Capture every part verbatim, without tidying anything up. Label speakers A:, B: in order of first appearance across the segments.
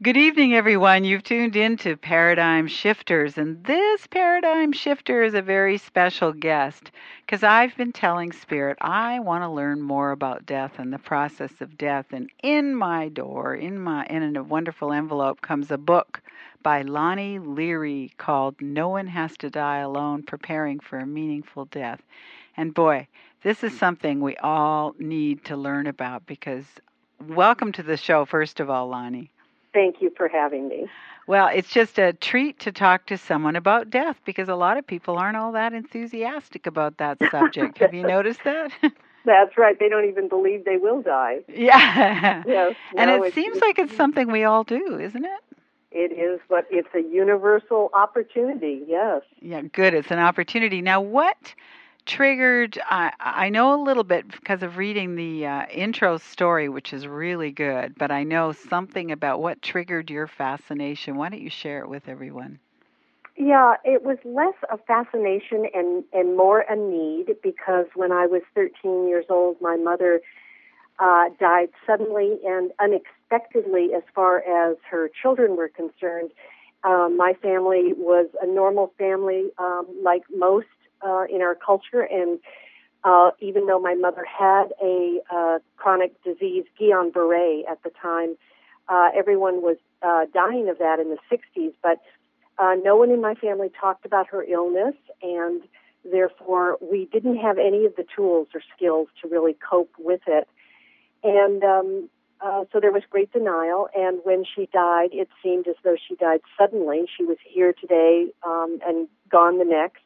A: Good evening, everyone. You've tuned in to Paradigm Shifters, and this Paradigm Shifter is a very special guest because I've been telling Spirit I want to learn more about death and the process of death. And in my door, in my in a wonderful envelope, comes a book by Lonnie Leary called "No One Has to Die Alone: Preparing for a Meaningful Death." And boy, this is something we all need to learn about because welcome to the show, first of all, Lonnie.
B: Thank you for having me.
A: Well, it's just a treat to talk to someone about death because a lot of people aren't all that enthusiastic about that subject. Have you noticed that?
B: That's right. They don't even believe they will die.
A: Yeah.
B: Yes.
A: And
B: no,
A: it
B: it's,
A: seems
B: it's,
A: like it's something we all do, isn't it?
B: It is, but it's a universal opportunity, yes.
A: Yeah, good. It's an opportunity. Now, what triggered, I, I know a little bit because of reading the uh, intro story, which is really good, but I know something about what triggered your fascination. Why don't you share it with everyone?
B: Yeah, it was less a fascination and, and more a need because when I was thirteen years old, my mother uh, died suddenly and unexpectedly as far as her children were concerned. Um, my family was a normal family um, like most uh, in our culture, and uh, even though my mother had a uh, chronic disease, Guillain-Barré at the time, uh, everyone was uh, dying of that in the sixties, but uh, no one in my family talked about her illness, and therefore we didn't have any of the tools or skills to really cope with it. And um, uh, so there was great denial, and when she died, it seemed as though she died suddenly. She was here today um, and gone the next.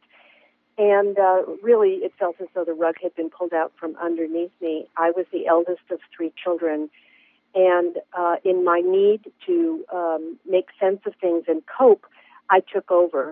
B: And uh, really, it felt as though the rug had been pulled out from underneath me. I was the eldest of three children, and uh, in my need to um, make sense of things and cope, I took over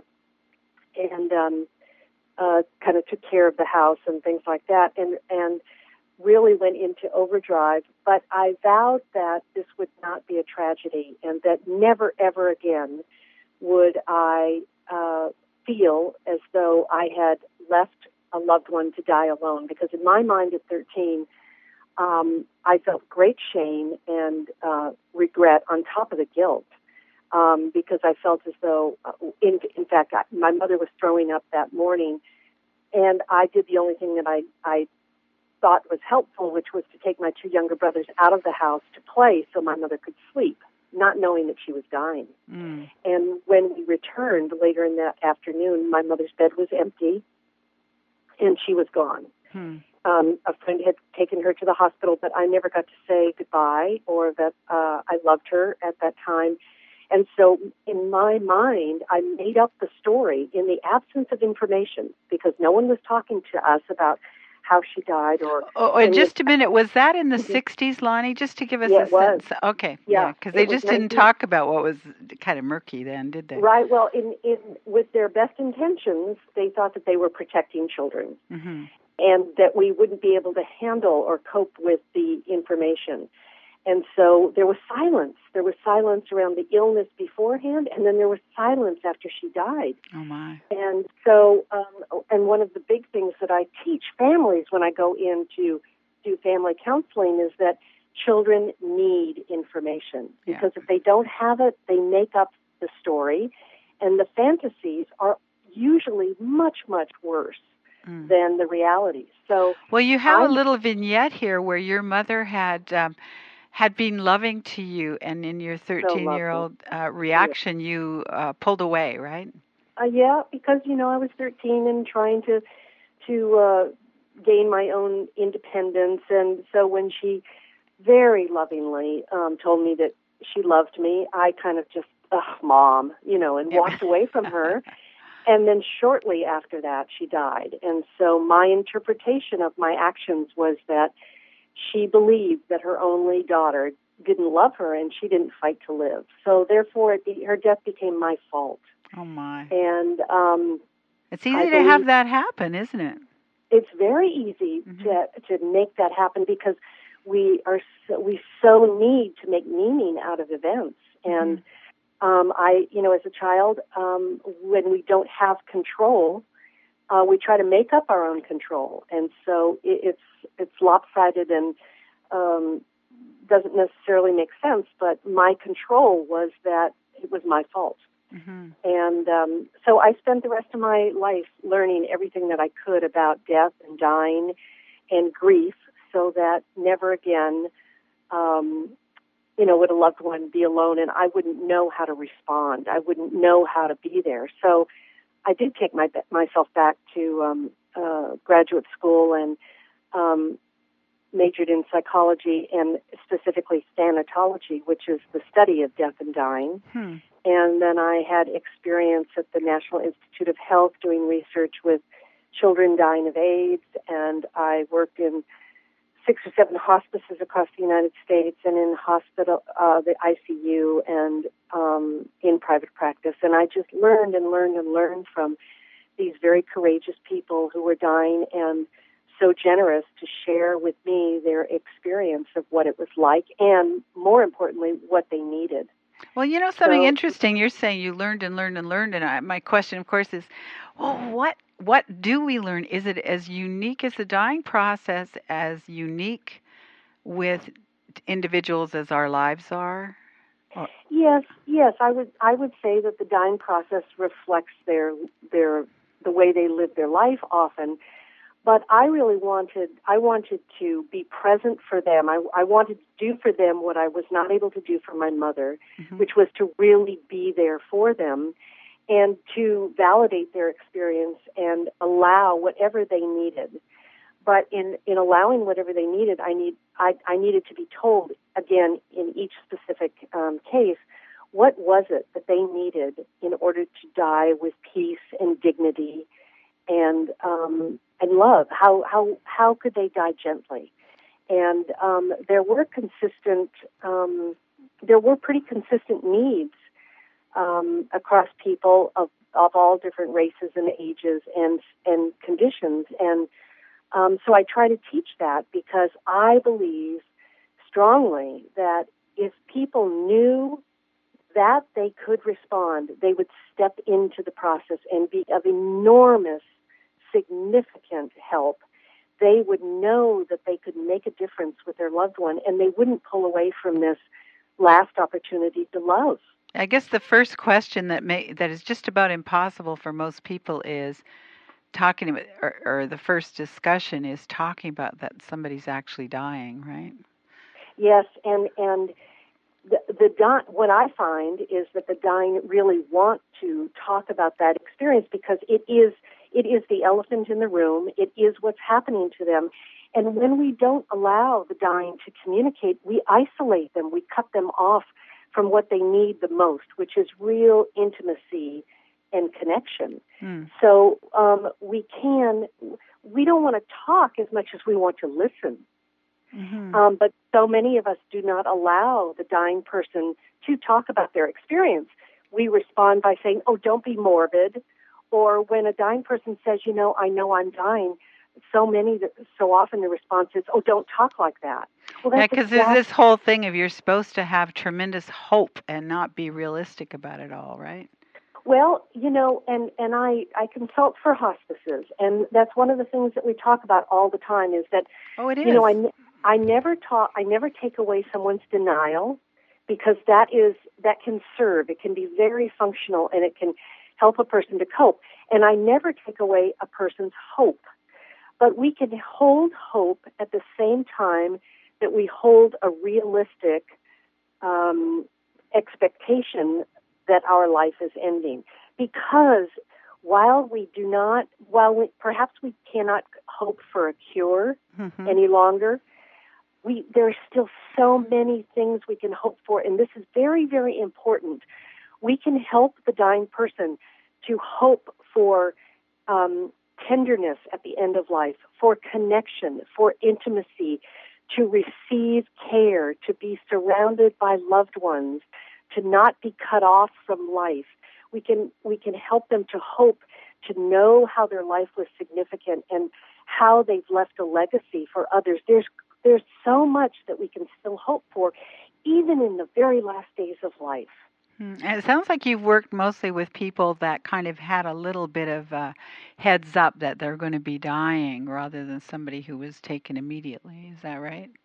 B: and um, uh, kind of took care of the house and things like that, and and really went into overdrive. But I vowed that this would not be a tragedy, and that never, ever again would I uh, feel as though I had left a loved one to die alone. Because in my mind at thirteen, um, I felt great shame and uh, regret on top of the guilt. Um, because I felt as though, uh, in, in fact, I, my mother was throwing up that morning, and I did the only thing that I, I thought was helpful, which was to take my two younger brothers out of the house to play so my mother could sleep, not knowing that she was dying.
A: Mm.
B: And when we returned later in that afternoon, my mother's bed was empty, and she was gone.
A: Hmm.
B: Um, a friend had taken her to the hospital, but I never got to say goodbye or that uh, I loved her at that time. And so in my mind, I made up the story in the absence of information because no one was talking to us about how she died or...
A: Oh, just a minute. Was that in the sixties, Lonnie? Just to give us
B: yeah,
A: a sense. Okay, yeah, because
B: yeah,
A: they just didn't talk about what was kind of murky then, did they?
B: Right. Well, in, in with their best intentions, they thought that they were protecting children
A: mm-hmm.
B: and that we wouldn't be able to handle or cope with the information. And so there was silence. There was silence around the illness beforehand, and then there was silence after she died.
A: Oh, my.
B: And so, um, and one of the big things that I teach families when I go in to do family counseling is that children need information. Because
A: yeah.
B: if they don't have it, they make up the story, and the fantasies are usually much, much worse mm. than the realities. So,
A: well, you have
B: I'm,
A: a little vignette here where your mother had... Um, had been loving to you, and in your thirteen-year-old uh, reaction, yeah. you uh, pulled away, right?
B: Uh, yeah, because, you know, I was thirteen and trying to to uh, gain my own independence, and so when she very lovingly um, told me that she loved me, I kind of just, ugh, Mom, you know, and walked away from her. And then shortly after that, she died. And so my interpretation of my actions was that she believed that her only daughter didn't love her and she didn't fight to live. So therefore, it be, her death became my fault.
A: Oh, my.
B: And um,
A: it's easy to have that happen, isn't it?
B: It's very easy mm-hmm. to to make that happen because we are so, we so need to make meaning out of events. And mm-hmm. um, I, you know, as a child, um, when we don't have control, Uh, we try to make up our own control, and so it, it's it's lopsided and um, doesn't necessarily make sense, but my control was that it was my fault.
A: Mm-hmm.
B: And um, so I spent the rest of my life learning everything that I could about death and dying and grief, so that never again, um, you know, would a loved one be alone, and I wouldn't know how to respond. I wouldn't know how to be there. So I did take my myself back to um, uh, graduate school and um, majored in psychology and specifically thanatology, which is the study of death and dying.
A: Hmm.
B: And then I had experience at the National Institute of Health doing research with children dying of AIDS, and I worked in six or seven hospices across the United States and in hospital, uh, the I C U, and um, in private practice. And I just learned and learned and learned from these very courageous people who were dying and so generous to share with me their experience of what it was like and, more importantly, what they needed.
A: Well, you know something
B: So,
A: interesting. You're saying you learned and learned and learned, and I, my question, of course, is, well, what what do we learn? Is it as unique as the dying process, as unique with individuals as our lives are? Or,
B: yes, yes, I would I would say that the dying process reflects their their the way they live their life often. But I really wanted, I wanted to be present for them. I, I wanted to do for them what I was not able to do for my mother,
A: mm-hmm.
B: which was to really be there for them and to validate their experience and allow whatever they needed. But in, in allowing whatever they needed, I need I, I needed to be told, again, in each specific um, case, what was it that they needed in order to die with peace and dignity and um, and love. How how how could they die gently? And um, there were consistent, um, there were pretty consistent needs um, across people of of all different races and ages and and conditions. And um, so I try to teach that because I believe strongly that if people knew that they could respond, they would step into the process and be of enormous, significant help. They would know that they could make a difference with their loved one, and they wouldn't pull away from this last opportunity to love.
A: I guess the first question that may that is just about impossible for most people is talking about, or, or the first discussion is talking about that somebody's actually dying, right?
B: Yes, and and the, the di- what I find is that the dying really want to talk about that experience because it is it is the elephant in the room. It is what's happening to them. And when we don't allow the dying to communicate, we isolate them. We cut them off from what they need the most, which is real intimacy and connection.
A: Mm.
B: So um, we can, we don't want to talk as much as we want to listen.
A: Mm-hmm.
B: Um, but so many of us do not allow the dying person to talk about their experience. We respond by saying, oh, don't be morbid. Or when a dying person says, you know, I know I'm dying, so many, so often the response is, oh, don't talk like that. Well, that's
A: Yeah, because
B: exact-
A: there's this whole thing of you're supposed to have tremendous hope and not be realistic about it all, right?
B: Well, you know, and, and I, I consult for hospices, and that's one of the things that we talk about all the time is that,
A: oh, it is.
B: you know, I, I never talk, I never take away someone's denial because that is, that can serve. It can be very functional and it can help a person to cope. And I never take away a person's hope. But we can hold hope at the same time that we hold a realistic um, expectation that our life is ending. Because while we do not, while we, perhaps we cannot hope for a cure
A: mm-hmm.
B: any longer, we there are still so many things we can hope for. And this is very, very important. We can help the dying person to hope for um, tenderness at the end of life, for connection, for intimacy, to receive care, to be surrounded by loved ones, to not be cut off from life. We can we can help them to hope, to know how their life was significant and how they've left a legacy for others. There's there's so much that we can still hope for, even in the very last days of life.
A: And it sounds like you've worked mostly with people that kind of had a little bit of a heads up that they're going to be dying rather than somebody who was taken immediately. Is that right?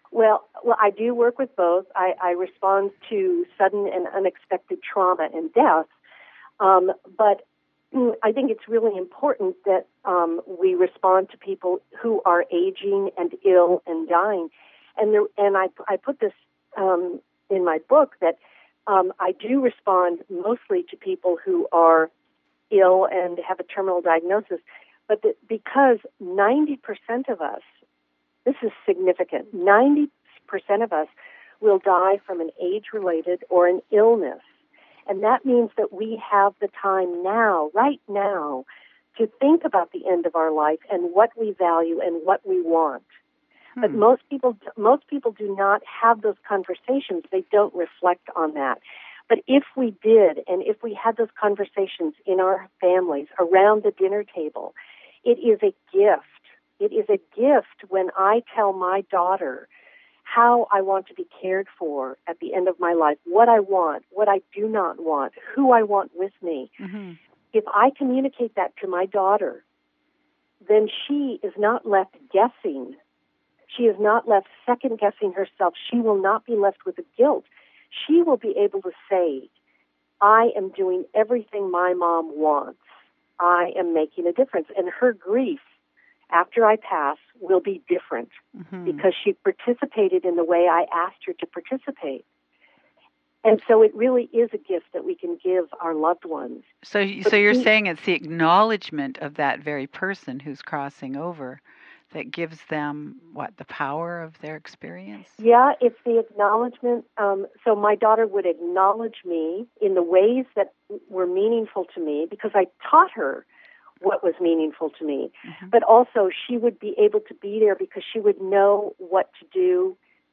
B: Well, well, I do work with both. I, I respond to sudden and unexpected trauma and death, um, but mm, I think it's really important that um, we respond to people who are aging and ill and dying. And there, and I, I put this um, in my book that um, I do respond mostly to people who are ill and have a terminal diagnosis, but that because ninety percent of us, this is significant, ninety percent of us will die from an age-related or an illness. And that means that we have the time now, right now, to think about the end of our life and what we value and what we want. Hmm. But most people, most people do not have those conversations. They don't reflect on that. But if we did, and if we had those conversations in our families around the dinner table, it is a gift. It is a gift when I tell my daughter how I want to be cared for at the end of my life, what I want, what I do not want, who I want with me. Mm-hmm. If I communicate that to my daughter, then she is not left guessing. She is not left second-guessing herself. She will not be left with the guilt. She will be able to say, I am doing everything my mom wants. I am making a difference. And her grief after I pass will be different mm-hmm. because she participated in the way I asked her to participate. And so it really is a gift that we can give our loved ones.
A: So, so you're we, saying it's the acknowledgement of that very person who's crossing over that gives them, what, the power of their experience?
B: Yeah, it's the acknowledgement. Um, so my daughter would acknowledge me in the ways that were meaningful to me because I taught her what was meaningful to me. Mm-hmm. But also she would be able to be there because she would know what to do.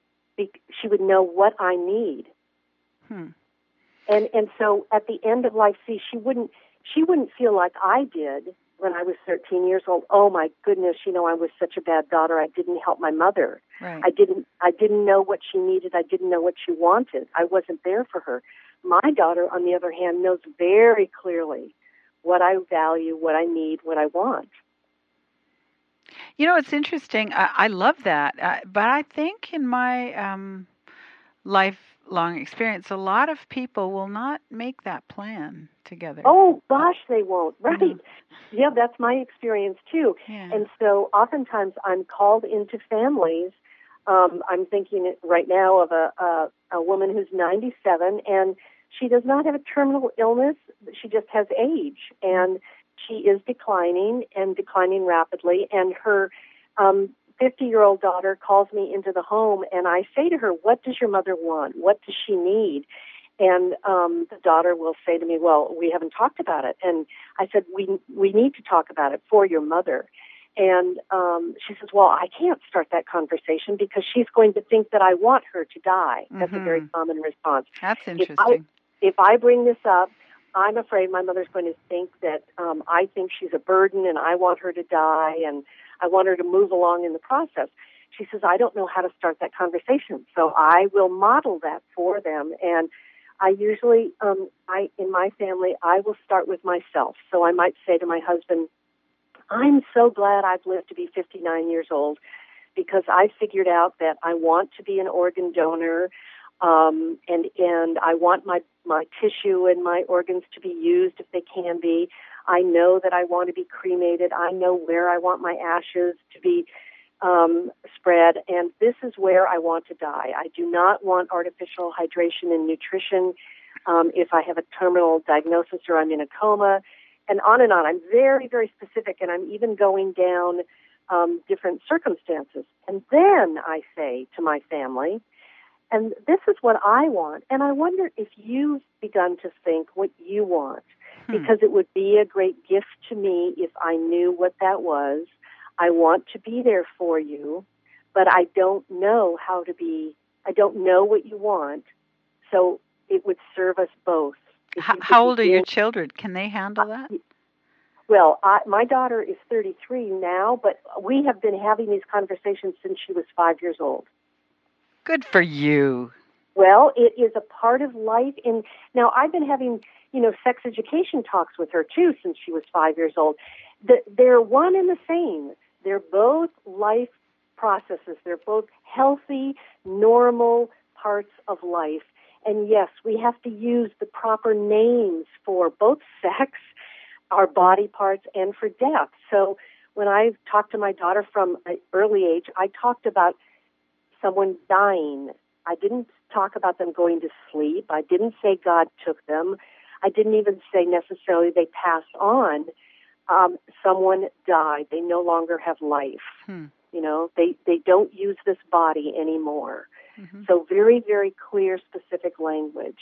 B: She would know what I need. Hmm. And and so at the end of life, see, she wouldn't she wouldn't feel like I did when I was thirteen years old. Oh my goodness, you know, I was such a bad daughter. I didn't help my mother.
A: Right.
B: I didn't I didn't know what she needed. I didn't know what she wanted. I wasn't there for her. My daughter, on the other hand, knows very clearly what I value, what I need, what I want.
A: You know, it's interesting. I, I love that. Uh, but I think in my um, lifelong experience, a lot of people will not make that plan together.
B: Oh, gosh, they won't. Right. Mm-hmm. Yeah, that's my experience, too.
A: Yeah.
B: And so oftentimes I'm called into families. Um, I'm thinking right now of a, a, a woman who's ninety-seven, and she does not have a terminal illness. She just has age, and she is declining and declining rapidly. And her um, fifty-year-old daughter calls me into the home, and I say to her, what does your mother want? What does she need? And um, the daughter will say to me, well, we haven't talked about it. And I said, we we need to talk about it for your mother. And um, she says, well, I can't start that conversation because she's going to think that I want her to die. That's mm-hmm. a very common response.
A: That's interesting.
B: If I, if I bring this up, I'm afraid my mother's going to think that um, I think she's a burden and I want her to die and I want her to move along in the process. She says, I don't know how to start that conversation. So I will model that for them. And I usually, um, I in my family, I will start with myself. So I might say to my husband, I'm so glad I've lived to be fifty-nine years old because I figured out that I want to be an organ donor, um, and and I want my, my tissue and my organs to be used if they can be. I know that I want to be cremated. I know where I want my ashes to be um, spread, and this is where I want to die. I do not want artificial hydration and nutrition um, if I have a terminal diagnosis or I'm in a coma. And on and on. I'm very, very specific, and I'm even going down um, different circumstances. And then I say to my family, and this is what I want, and I wonder if you've begun to think what you want, hmm. because it would be a great gift to me if I knew what that was. I want to be there for you, but I don't know how to be, I don't know what you want, so it would serve us both.
A: How, how old are your children? Can they handle that? Uh,
B: well, I, my daughter is thirty-three now, but we have been having these conversations since she was five years old.
A: Good for you.
B: Well, it is a part of life. And now I've been having, you know, sex education talks with her, too, since she was five years old. The, they're one and the same. They're both life processes. They're both healthy, normal parts of life. And yes, we have to use the proper names for both sex, our body parts, and for death. So when I talked to my daughter from an early age, I talked about someone dying. I didn't talk about them going to sleep. I didn't say God took them. I didn't even say necessarily they passed on. Um, someone died. They no longer have life.
A: Hmm.
B: You know, they, they don't use this body anymore.
A: Mm-hmm.
B: So very, very clear, specific language.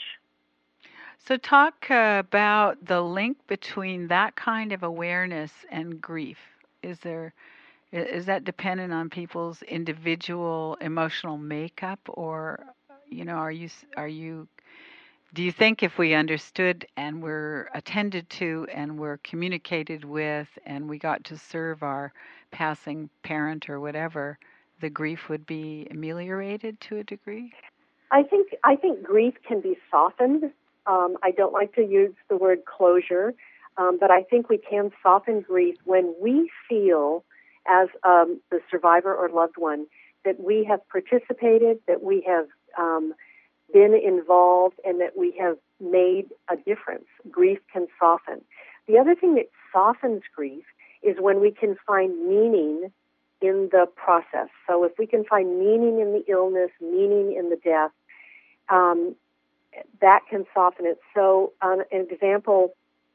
A: So talk uh, about the link between that kind of awareness and grief. Is there i- is that dependent on people's individual emotional makeup, or you know, are you s- are you do you think if we understood and were attended to and were communicated with and we got to serve our passing parent or whatever, the grief would be ameliorated to a degree?
B: I think I think grief can be softened. Um, I don't like to use the word closure, um, but I think we can soften grief when we feel, as um, the survivor or loved one, that we have participated, that we have um, been involved, and that we have made a difference. Grief can soften. The other thing that softens grief is when we can find meaning in the process. So if we can find meaning in the illness, meaning in the death, um, that can soften it. So um, an example,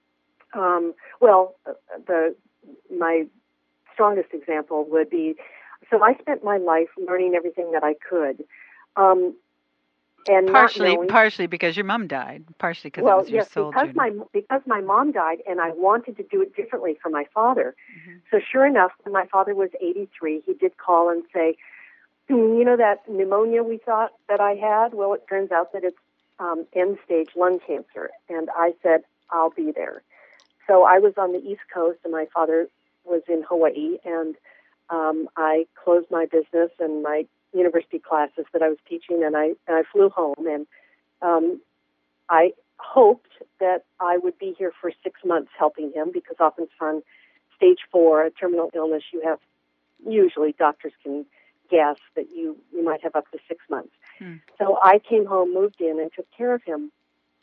B: um, well, the my strongest example would be, so I spent my life learning everything that I could, um, and
A: Partially,
B: not knowing.
A: partially because your mom died. Partially because it
B: Well,
A: was your
B: yes,
A: soul
B: because
A: journey.
B: my because my mom died, and I wanted to do it differently for my father.
A: Mm-hmm.
B: So sure enough, when my father was eighty-three, he did call and say, "Hmm, you know that pneumonia we thought that I had? Well, it turns out that it's um, end-stage lung cancer." And I said, "I'll be there." So I was on the East Coast, and my father was in Hawaii, and um, I closed my business and my university classes that I was teaching, and I and I flew home, and um, I hoped that I would be here for six months helping him, because often on stage four, a terminal illness, you have, usually doctors can guess that you, you might have up to six months.
A: Hmm.
B: So I came home, moved in, and took care of him.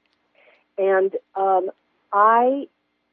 B: And um, I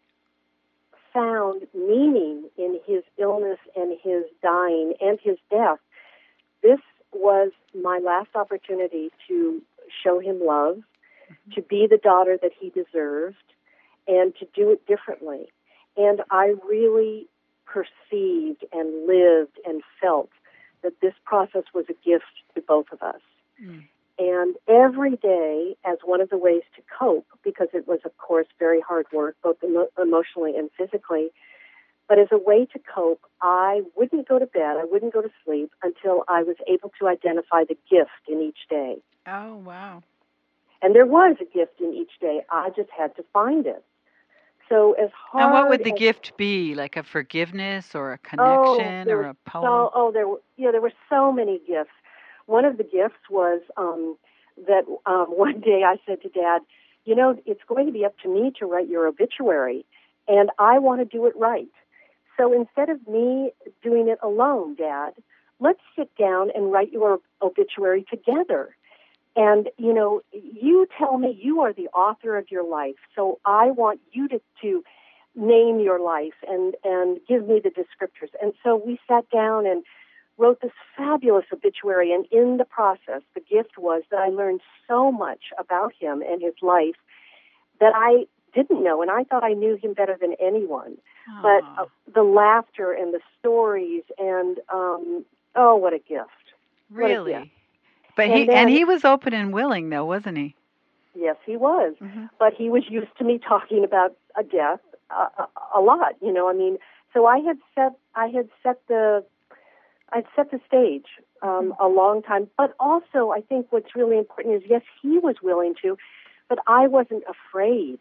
B: found meaning in his illness and his dying and his death. This was my last opportunity to show him love, mm-hmm. to be the daughter that he deserved, and to do it differently. And I really perceived and lived and felt that this process was a gift to both of us. Mm. And every day, as one of the ways to cope, because it was, of course, very hard work, both emo- emotionally and physically, but as a way to cope, I wouldn't go to bed, I wouldn't go to sleep until I was able to identify the gift in each day.
A: Oh, wow.
B: And there was a gift in each day. I just had to find it. So as hard
A: And what would the
B: as,
A: gift be? Like a forgiveness or a
B: oh,
A: connection
B: there
A: or
B: was
A: a poem?
B: So, oh, there were, yeah, there were so many gifts. One of the gifts was um, that um, one day I said to Dad, you know, it's going to be up to me to write your obituary, and I want to do it right. So instead of me doing it alone, Dad, let's sit down and write your obituary together. And, you know, you tell me you are the author of your life, so I want you to, to name your life and, and give me the descriptors. And so we sat down and wrote this fabulous obituary, and in the process, the gift was that I learned so much about him and his life that I didn't know, and I thought I knew him better than anyone. Aww. But uh, the laughter and the stories and, um, oh, what a gift.
A: Really?
B: What a gift.
A: But
B: and
A: he
B: then,
A: and he was open and willing, though, wasn't he?
B: Yes, he was.
A: Mm-hmm.
B: But he was used to me talking about a death uh, a, a lot. You know, I mean, so I had set I had set the I'd set the stage um, mm-hmm. a long time. But also, I think what's really important is, yes, he was willing to, but I wasn't afraid.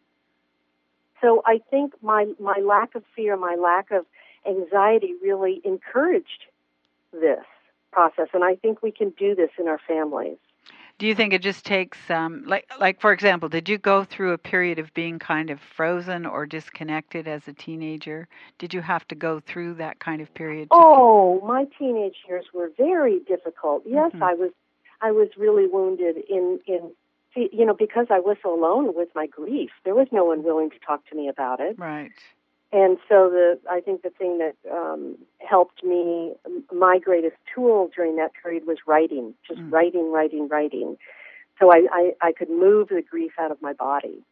B: So I think my my lack of fear, my lack of anxiety, really encouraged this process, and I think we can do this in our families.
A: Do you think it just takes, um, like, like for example, did you go through a period of being kind of frozen or disconnected as a teenager? Did you have to go through that kind of period to?
B: Oh, my teenage years were very difficult. Yes,
A: Mm-hmm.
B: I was, I was really wounded in in, you know, because I was so alone with my grief. There was no one willing to talk to me about it.
A: Right.
B: And so the I think the thing that um, helped me, my greatest tool during that period was writing, just mm. writing, writing, writing. So I, I, I could move the grief out of my body.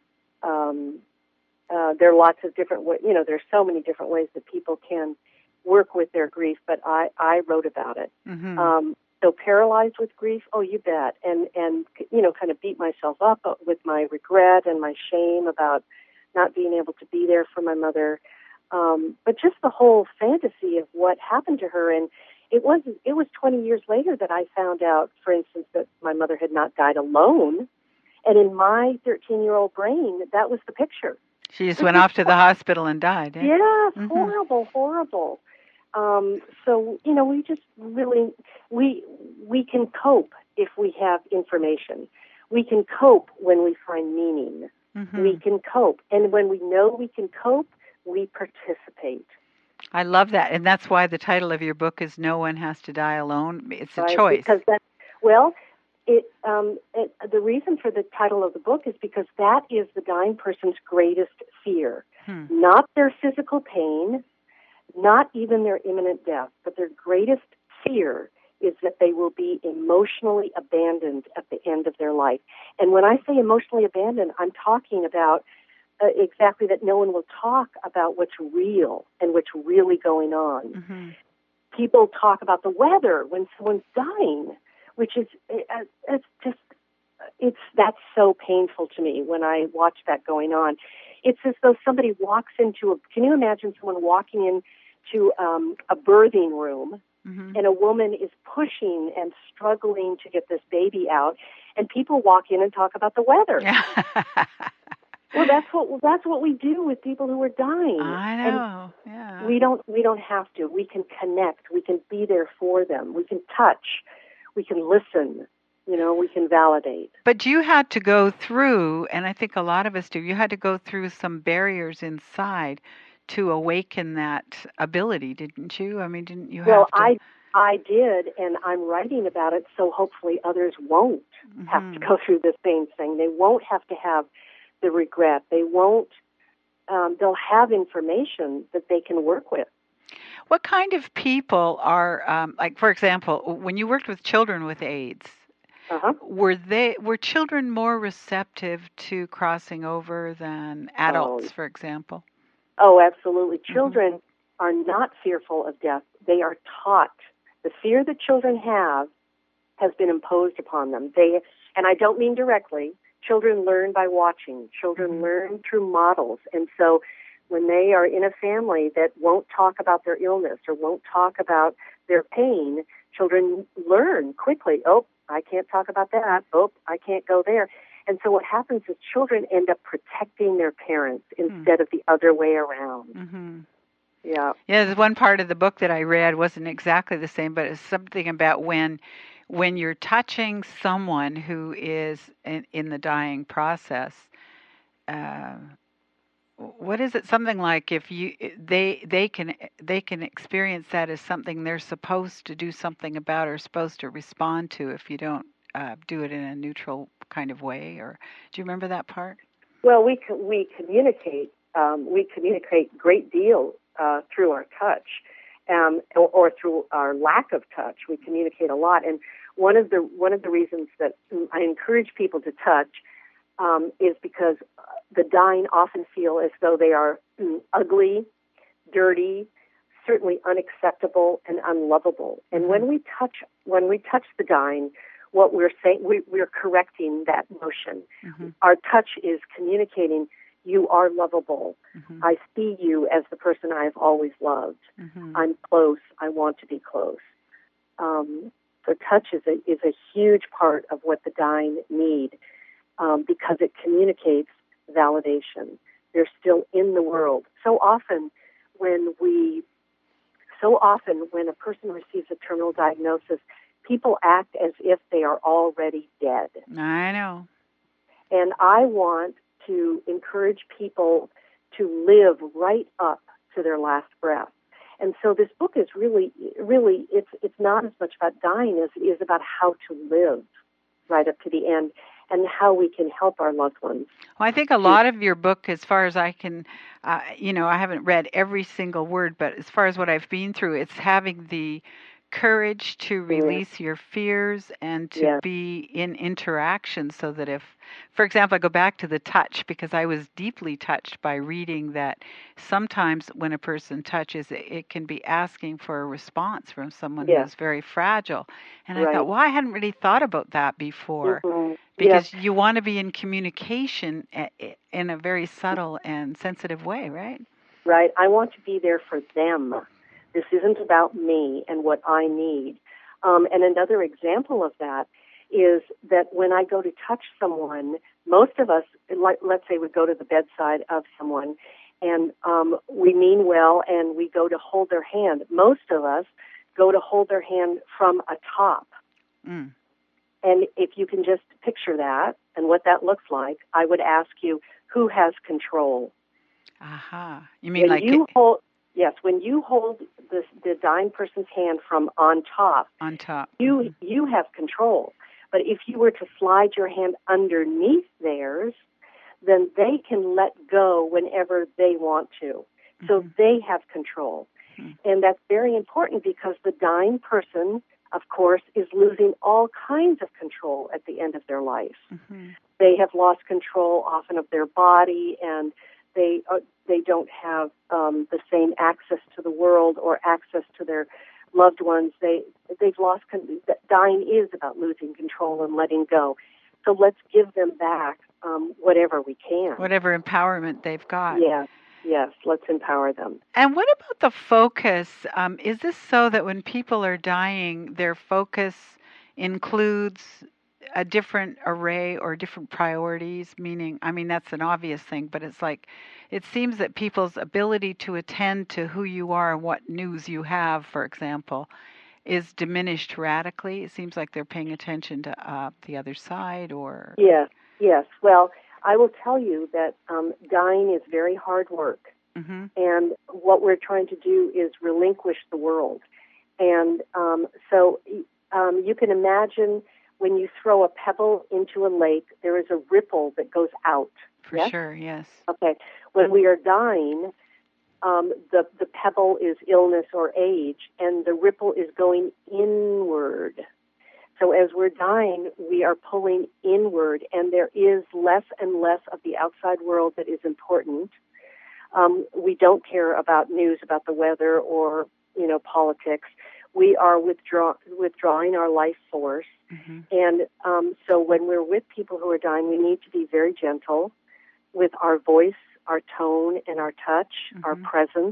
B: Um, uh, there are lots of different ways, you know, there's so many different ways that people can work with their grief, but I, I wrote about it. Mm-hmm. Um, so paralyzed with grief, oh, you bet. And, and, you know, kind of beat myself up with my regret and my shame about not being able to be there for my mother, um, but just the whole fantasy of what happened to her. And it was it was twenty years later that I found out, for instance, that my mother had not died alone. And in my thirteen-year-old brain, that was the picture.
A: She just went off to the hospital and died. Eh?
B: Yes,
A: mm-hmm.
B: horrible, horrible. Um, so, you know, we just really, we we can cope if we have information. We can cope when we find meaning. Mm-hmm. We can cope. And when we know we can cope, we participate.
A: I love that. And that's why the title of your book is No One Has to Die Alone. It's a
B: right,
A: choice.
B: Because that, well, it, um, it, the reason for the title of the book is because that is the dying person's greatest fear. Hmm. Not their physical pain, not even their imminent death, but their greatest fear is that they will be emotionally abandoned at the end of their life. And when I say emotionally abandoned, I'm talking about uh, exactly that no one will talk about what's real and what's really going on. Mm-hmm. People talk about the weather when someone's dying, which is, uh, it's just, it's, that's so painful to me when I watch that going on. It's as though somebody walks into a, can you imagine someone walking into um, a birthing room, mm-hmm. and a woman is pushing and struggling to get this baby out, and people walk in and talk about the weather. Well, that's what well, that's what we do with people who are dying.
A: I know. And yeah.
B: We don't we don't have to. We can connect. We can be there for them. We can touch. We can listen. You know, we can validate.
A: But you had to go through, and I think a lot of us do. You had to go through some barriers inside to awaken that ability, didn't you? I mean, didn't you have
B: well,
A: to?
B: Well, I I did, and I'm writing about it, so hopefully others won't mm-hmm. have to go through the same thing. They won't have to have the regret. They won't. Um, they'll have information that they can work with.
A: What kind of people are, um, like, for example, when you worked with children with AIDS, uh-huh. were they were children more receptive to crossing over than adults, oh. for example?
B: Oh, absolutely. Children mm-hmm. are not fearful of death. They are taught. The fear that children have has been imposed upon them. They, and I don't mean directly. Children learn by watching. Children mm-hmm. learn through models. And so when they are in a family that won't talk about their illness or won't talk about their pain, children learn quickly, oh, I can't talk about that. Oh, I can't go there. And so what happens is children end up protecting their parents instead mm. of the other way around. Mm-hmm. Yeah.
A: Yeah, there's one part of the book that I read wasn't exactly the same, but it's something about when when you're touching someone who is in, in the dying process, uh, what is it? Something like if you they they can they can experience that as something they're supposed to do something about or supposed to respond to if you don't uh, do it in a neutral kind of way. Or do you remember that part?
B: Well, we we communicate um, we communicate a great deal uh, through our touch, um, or, or through our lack of touch. We communicate a lot, and one of the one of the reasons that I encourage people to touch um, is because the dying often feel as though they are mm, ugly, dirty, certainly unacceptable and unlovable. And mm-hmm. when we touch when we touch the dying, what we're saying, we, we're correcting that notion. Mm-hmm. Our touch is communicating, you are lovable. Mm-hmm. I see you as the person I've always loved. Mm-hmm. I'm close. I want to be close. Um, so touch is a, is a huge part of what the dying need um, because it communicates validation. They're still in the world. So often when we, so often when a person receives a terminal diagnosis, people act as if they are already dead.
A: I know.
B: And I want to encourage people to live right up to their last breath. And so this book is really, really, it's it's not as much about dying as it is about how to live right up to the end and how we can help our loved ones.
A: Well, I think a lot of your book, as far as I can, uh, you know, I haven't read every single word, but as far as what I've been through, it's having the courage to release your fears and to
B: Yes.
A: be in interaction so that if, for example, I go back to the touch because I was deeply touched by reading that sometimes when a person touches, it, it can be asking for a response from someone
B: Yes.
A: who's very fragile. And I
B: Right.
A: thought, well, I hadn't really thought about that before.
B: Mm-hmm.
A: Because
B: Yes.
A: you want to be in communication a- in a very subtle and sensitive way, right?
B: Right. I want to be there for them. This isn't about me and what I need. Um, and another example of that is that when I go to touch someone, most of us, like, let's say we go to the bedside of someone and um, we mean well and we go to hold their hand. Most of us go to hold their hand from atop.
A: Mm.
B: And if you can just picture that and what that looks like, I would ask you, who has control?
A: Aha. You mean
B: When
A: like
B: you
A: it,
B: hold, yes, when you hold the, the dying person's hand from on top,
A: on top?
B: you
A: Mhm.
B: you have control. But if you were to slide your hand underneath theirs, then they can let go whenever they want to. So
A: Mhm.
B: they have control.
A: Mhm.
B: And that's very important because the dying person, of course, is losing all kinds of control at the end of their life.
A: Mhm.
B: They have lost control often of their body, and they uh, they don't have um, the same access to the world or access to their loved ones. They they've lost. Con- dying is about losing control and letting go. So let's give them back um, whatever we can.
A: Whatever empowerment they've got.
B: Yes, yes. Let's empower them.
A: And what about the focus? Um, is this so that when people are dying, their focus includes a different array or different priorities? Meaning, I mean, that's an obvious thing, but it's like, it seems that people's ability to attend to who you are and what news you have, for example, is diminished radically. It seems like they're paying attention to uh, the other side or.
B: Yes, yes. Well, I will tell you that um, dying is very hard work.
A: Mm-hmm.
B: And what we're trying to do is relinquish the world. And um, so um, you can imagine when you throw a pebble into a lake, there is a ripple that goes out.
A: For
B: yes?
A: sure, yes.
B: Okay. When we are dying, um, the, the pebble is illness or age, and the ripple is going inward. So as we're dying, we are pulling inward, and there is less and less of the outside world that is important. Um, we don't care about news about the weather or, you know, politics. We are withdraw- withdrawing our life force.
A: Mm-hmm.
B: And um, so when we're with people who are dying, we need to be very gentle with our voice, our tone, and our touch,
A: Mm-hmm.
B: our presence,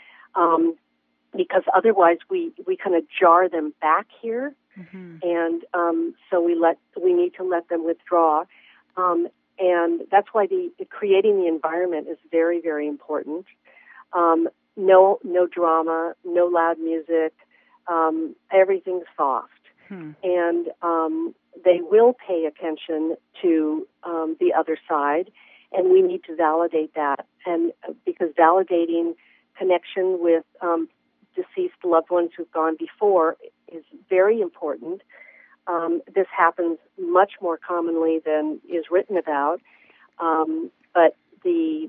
B: um, because otherwise we, we kind of jar them back here.
A: Mm-hmm.
B: And um, so we let we need to let them withdraw. Um, And that's why the, the creating the environment is very, very important. Um, no, no drama, no loud music. Um, everything's soft,
A: Hmm.
B: and um, they will pay attention to um, the other side, and we need to validate that. And uh, because validating connection with um, deceased loved ones who've gone before is very important. Um, this happens much more commonly than is written about, um, but the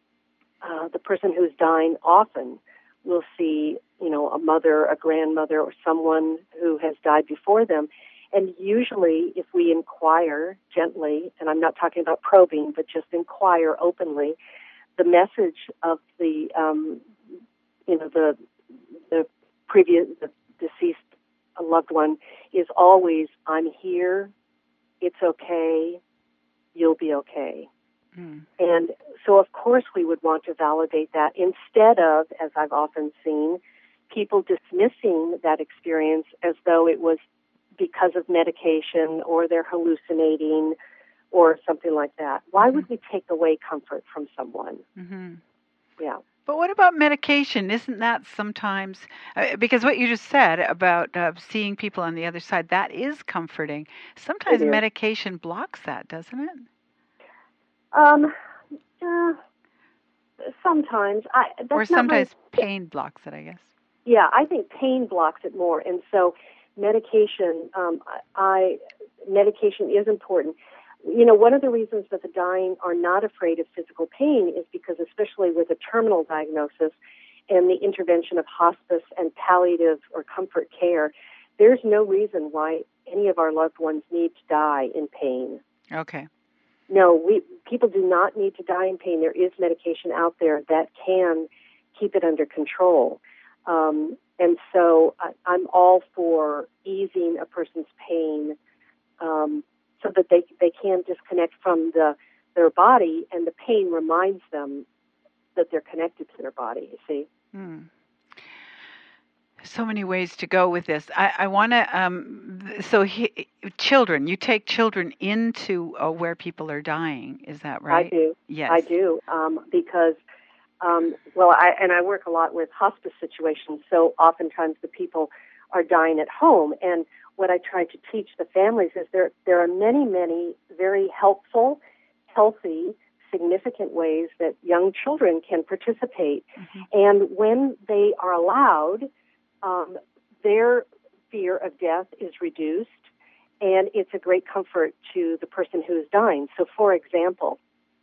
B: uh, the person who's dying often will see, you know, a mother, a grandmother, or someone who has died before them. And usually, if we inquire gently, and I'm not talking about probing, but just inquire openly, the message of the, um, you know, the the previous, the deceased loved one is always, I'm here, it's okay, you'll be okay.
A: Mm.
B: And so, of course, we would want to validate that instead of, as I've often seen, people dismissing that experience as though it was because of medication or they're hallucinating or something like that. Why
A: Mm-hmm.
B: would we take away comfort from someone?
A: Mm-hmm.
B: Yeah.
A: But what about medication? Isn't that sometimes, uh, because what you just said about uh, seeing people on the other side, that is comforting.
B: It
A: Sometimes
B: is.
A: medication blocks that, doesn't it?
B: Um, uh, sometimes I
A: Or
B: that's not my.
A: sometimes pain blocks it, I guess.
B: Yeah, I think pain blocks it more, and so medication. Um, I, I medication is important. You know, one of the reasons that the dying are not afraid of physical pain is because, especially with a terminal diagnosis and the intervention of hospice and palliative or comfort care, there's no reason why any of our loved ones need to die in pain.
A: Okay.
B: No, we people do not need to die in pain. There is medication out there that can keep it under control. Um, and so I, I'm all for easing a person's pain um, so that they they can disconnect from the their body, and the pain reminds them that they're connected to their body, you see.
A: Hmm. So many ways to go with this. I, I want to, um, th- so he, children, you take children into uh, where people are dying. Is that
B: I
A: right?
B: do.
A: Yes.
B: I do, um, because, um, well, I, and I work a lot with hospice situations, so oftentimes the people are dying at home. And what I try to teach the families is there, there are many, many very helpful, healthy, significant ways that young children can participate.
A: Mm-hmm.
B: And when they are allowed, um, their fear of death is reduced, and it's a great comfort to the person who is dying. So, for example,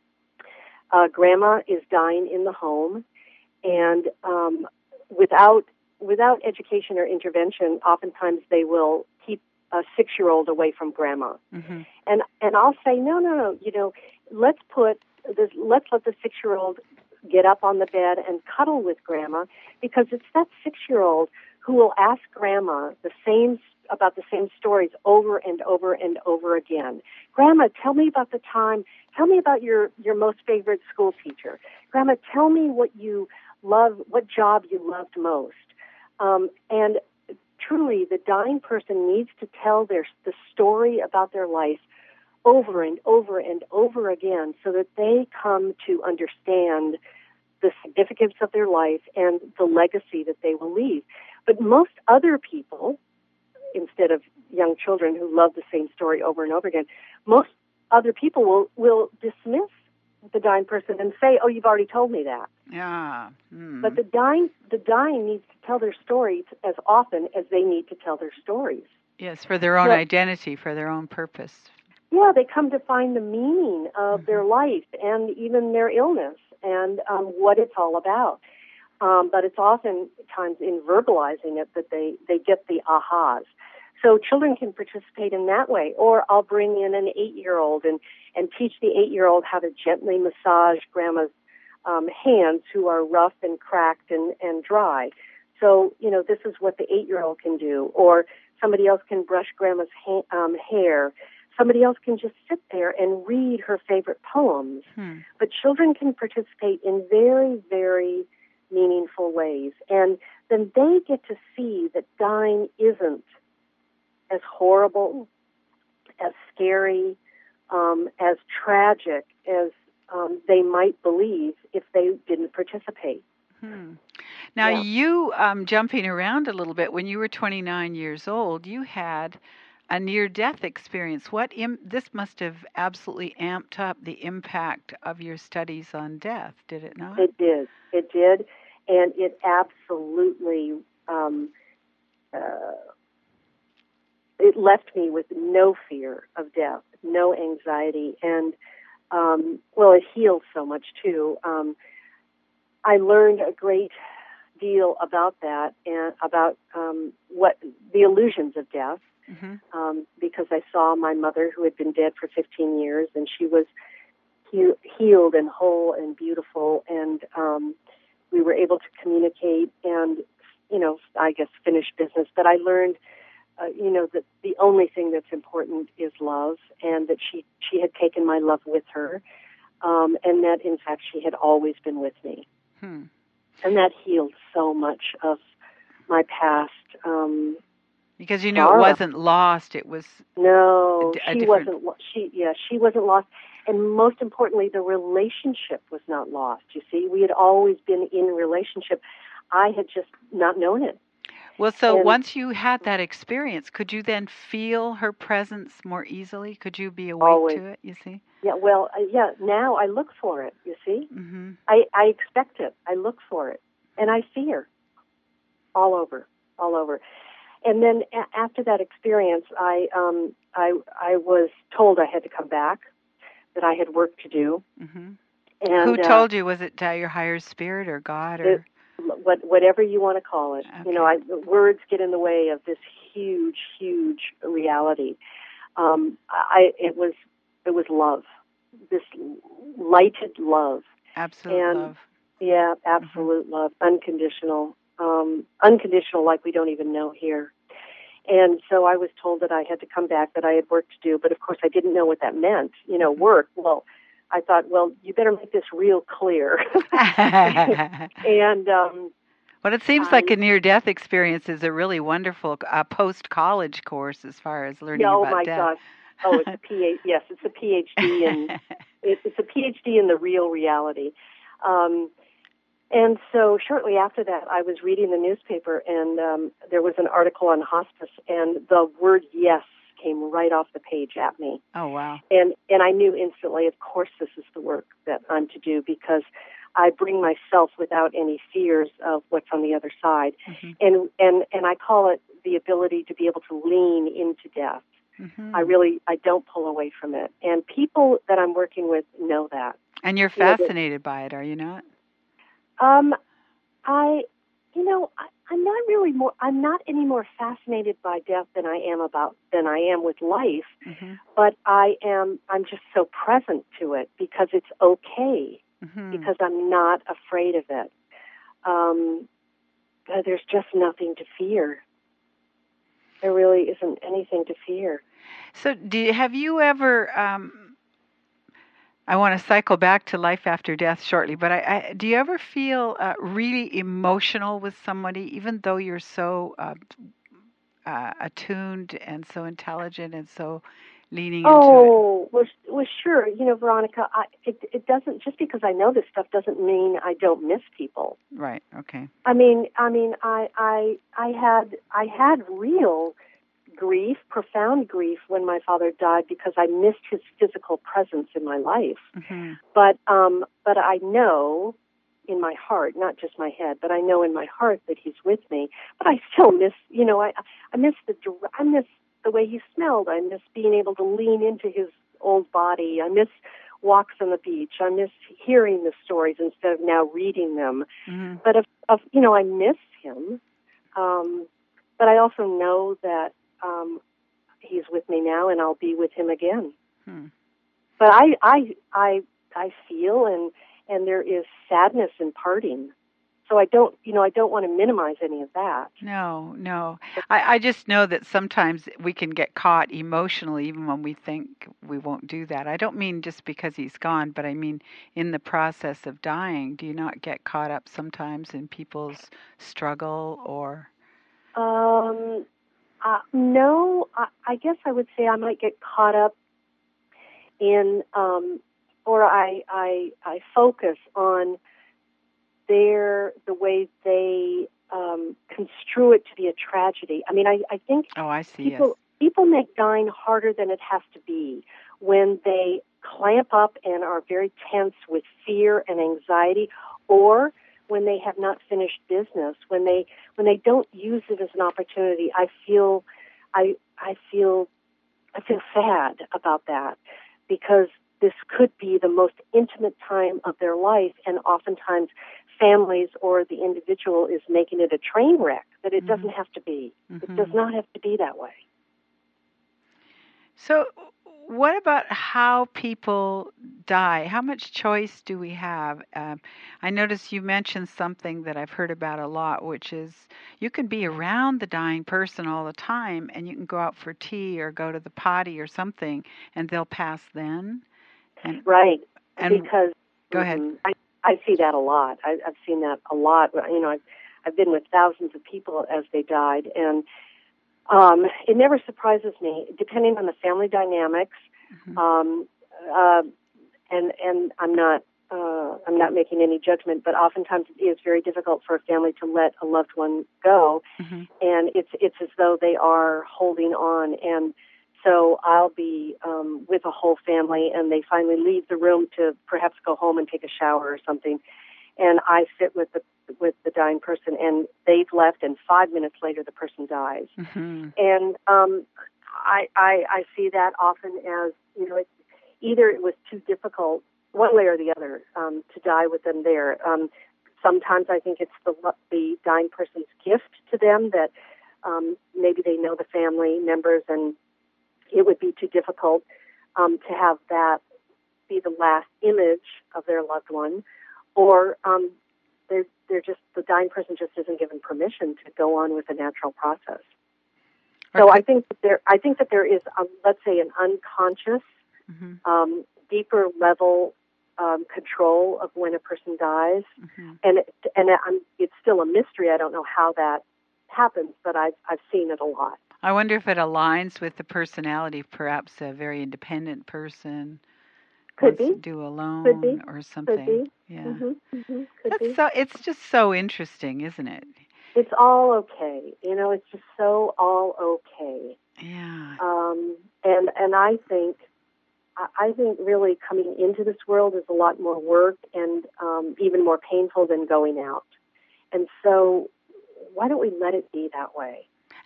B: uh, grandma is dying in the home, and um, without without education or intervention, oftentimes they will keep a six-year-old away from grandma.
A: Mm-hmm.
B: And and I'll say, no, no, no, you know, let's put this, let's let the six-year-old get up on the bed and cuddle with grandma, because it's that six-year-old who will ask grandma the same about the same stories over and over and over again. Grandma, tell me about the time. Tell me about your, your most favorite school teacher. Grandma, tell me what you love, what job you loved most. Um, and truly, the dying person needs to tell their the story about their life over and over and over again, so that they come to understand the significance of their life and the legacy that they will leave. But most other people, instead of young children who love the same story over and over again, most other people will, will dismiss the dying person and say, oh, you've already told me that.
A: Yeah. Mm.
B: But the dying, the dying needs to tell their stories as often as they need to tell their stories.
A: Yes, for their own
B: so,
A: identity, for their own purpose.
B: Yeah, they come to find the meaning of
A: Mm-hmm.
B: their life and even their illness and um, what it's all about. Um, but it's oftentimes in verbalizing it that they, they get the ahas. So children can participate in that way. Or I'll bring in an eight-year-old and, and teach the eight-year-old how to gently massage grandma's um, hands who are rough and cracked and, and dry. So, you know, this is what the eight-year-old can do. Or somebody else can brush grandma's ha- um, hair. Somebody else can just sit there and read her favorite poems.
A: Hmm.
B: But children can participate in very, very meaningful ways. And then they get to see that dying isn't as horrible, as scary, um, as tragic as um, they might believe if they didn't participate.
A: Hmm. Now,
B: Yeah.
A: you, um, jumping around a little bit, when you were twenty-nine years old, you had a near-death experience. What Im- this must have absolutely amped up the impact of your studies on death, did it not?
B: It did. It did. And it absolutely, um, uh, it left me with no fear of death, no anxiety. And, um, well, it healed so much, too. Um, I learned a great deal about that and about um, what the illusions of death,
A: Mm-hmm.
B: um, because I saw my mother, who had been dead for fifteen years, and she was he- healed and whole and beautiful, and um, we were able to communicate and, you know, I guess finish business. But I learned, uh, you know, that the only thing that's important is love, and that she, she had taken my love with her, um, and that, in fact, she had always been with me.
A: Hmm.
B: And that healed so much of my past. Um,
A: Because you knew
B: sorrow.
A: it wasn't lost; it was
B: no,
A: a, a
B: she
A: different.
B: wasn't. She yeah, she wasn't lost. and most importantly, the relationship was not lost. You see, we had always been in relationship. I had just not known it.
A: Well, so
B: And
A: once you had that experience, could you then feel her presence more easily? Could you be awake
B: always,
A: to it, you see?
B: yeah, well, uh, yeah, now I look for it, you see.
A: Mm-hmm.
B: I, I expect it. I look for it. And I see her all over, all over. And then a- after that experience, I, um, I, I was told I had to come back, that I had work to do.
A: Mm-hmm.
B: And
A: Who
B: uh,
A: told you? Was it uh, your higher spirit or God or?
B: it, what, whatever you want to call it.
A: Okay.
B: You know, I, words get in the way of this huge, huge reality. Um, I, it was, it was love, this lighted love.
A: Absolute
B: and,
A: love.
B: Yeah, absolute mm-hmm. love, unconditional, um, unconditional like we don't even know here. And so I was told that I had to come back, that I had work to do, but of course I didn't know what that meant, you know, work. Well, I thought, well, you better make this real clear. and um,
A: well, it seems I, like a near-death experience is a really wonderful uh, post-college course as far as learning
B: yeah, oh
A: about
B: my
A: death.
B: gosh. Oh, it's a PhD. Yes, it's a PhD in it, it's a PhD in the real reality. Um, and so shortly after that, I was reading the newspaper, and um, there was an article on hospice, and the word "yes" came right off the page at me.
A: Oh, wow.
B: And and I knew instantly, of course, this is the work that I'm to do, because I bring myself without any fears of what's on the other side. Mm-hmm. And, and, and I call it the ability to be able to lean into death. Mm-hmm. I really, I don't pull away from it. And people that I'm working with know that.
A: And you're fascinated you know, by it, are you not?
B: Um, I, you know, I, I'm not really more, I'm not any more fascinated by death than I am about, than I am with life. Mm-hmm. But I am, I'm just so present to it because it's okay. Mm-hmm. Because I'm not afraid of it. Um, there's just nothing to fear. There really isn't anything to fear.
A: So do you, have you ever, um, I want to cycle back to life after death shortly, but I, I, do you ever feel uh, really emotional with somebody, even though you're so uh, uh, attuned and so intelligent and so leaning
B: oh,
A: into it?
B: Oh, well, well, sure. You know, Veronica, I, it, it doesn't, just because I know this stuff doesn't mean I don't miss people.
A: Right, okay.
B: I mean, I mean, I, I, I had, I had real grief, profound grief when my father died because I missed his physical presence in my life. Mm-hmm. But, um, but I know in my heart, not just my head, but I know in my heart that he's with me. But I still miss, you know, I, I miss the, I miss the way he smelled. I miss being able to lean into his old body. I miss walks on the beach. I miss hearing the stories instead of now reading them. Mm-hmm. But of, of, you know, I miss him. Um, but I also know that um, he's with me now, and I'll be with him again. Hmm. But I, I, I, I feel, and and there is sadness in parting. So I don't, you know, I don't want to minimize any of that.
A: No, no. I, I just know that sometimes we can get caught emotionally even when we think we won't do that. I don't mean just because he's gone, but I mean in the process of dying. Do you not get caught up sometimes in people's struggle or?
B: Um, uh, no, I, I guess I would say I might get caught up in, um, or I, I, I focus on their, the way they um, construe it to be a tragedy. I mean, I, I think
A: oh, I see,
B: people,
A: yes.
B: people make dying harder than it has to be when they clamp up and are very tense with fear and anxiety, or when they have not finished business, when they when they don't use it as an opportunity. I feel, I I feel, I feel sad about that, because this could be the most intimate time of their life, and oftentimes families or the individual is making it a train wreck that it mm-hmm. doesn't have to be. Mm-hmm. It does not have to be that way.
A: So what about how people die? How much choice do we have? Um, I notice you mentioned something that I've heard about a lot, which is you can be around the dying person all the time, and you can go out for tea or go to the potty or something, and they'll pass then. And,
B: right.
A: And
B: because
A: go ahead.
B: Mm-hmm, I, I see that a lot. I, I've seen that a lot. You know, I've, I've been with thousands of people as they died, and um, it never surprises me. Depending on the family dynamics, mm-hmm. um, uh, and and I'm not uh, I'm not making any judgment, but oftentimes it is very difficult for a family to let a loved one go,
A: Mm-hmm.
B: and it's it's as though they are holding on. And so I'll be um, with a whole family, and they finally leave the room to perhaps go home and take a shower or something, and I sit with the with the dying person, and they've left, and five minutes later the person dies.
A: Mm-hmm.
B: And um, I, I I see that often as, you know, it, either it was too difficult, one way or the other, um, to die with them there. Um, sometimes I think it's the the dying person's gift to them that um, maybe they know the family members, and it would be too difficult um, to have that be the last image of their loved one, or um, they're they're just the dying person just isn't given permission to go on with the natural process. So I think that there, I think that there is, a, let's say, an unconscious,
A: Mm-hmm.
B: um, deeper level um, control of when a person dies,
A: Mm-hmm.
B: and it, and I'm, it's still a mystery. I don't know how that happens, but I've I've seen it a lot.
A: I wonder if it aligns with the personality, perhaps a very independent person
B: Could
A: wants to
B: be,
A: do
B: could be,
A: alone or
B: could
A: something.
B: be.
A: Yeah.
B: hmm hmm Could
A: That's
B: be.
A: so it's just so interesting, isn't it?
B: It's all okay. You know, it's just so all okay.
A: Yeah.
B: Um, and and I think I I think really coming into this world is a lot more work and um, even more painful than going out. And so, why don't we let it be that way?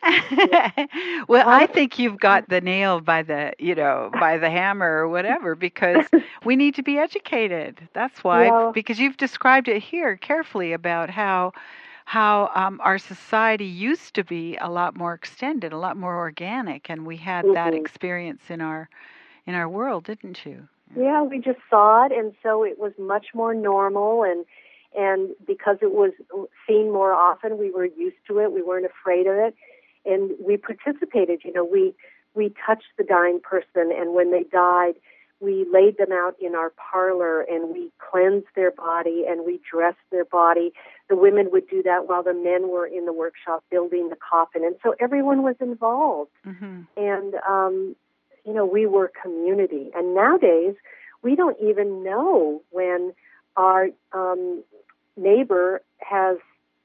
A: Well,
B: Why
A: I
B: don't
A: think you've got the nail by the, you know, by the hammer or whatever, because we need to be educated. That's why,
B: yeah,
A: because you've described it here carefully about how how um, our society used to be a lot more extended, a lot more organic, and we had that
B: mm-hmm.
A: experience in our in our world, didn't you?
B: yeah, we just saw it, and so it was much more normal, and and because it was seen more often, we were used to it. We weren't afraid of it, and we participated. You know, we we touched the dying person, and when they died, we laid them out in our parlor, and we cleansed their body, and we dressed their body. The women would do that while the men were in the workshop building the coffin, and so everyone was involved.
A: Mm-hmm.
B: And um, you know, we were community. And nowadays, we don't even know when our um, neighbor has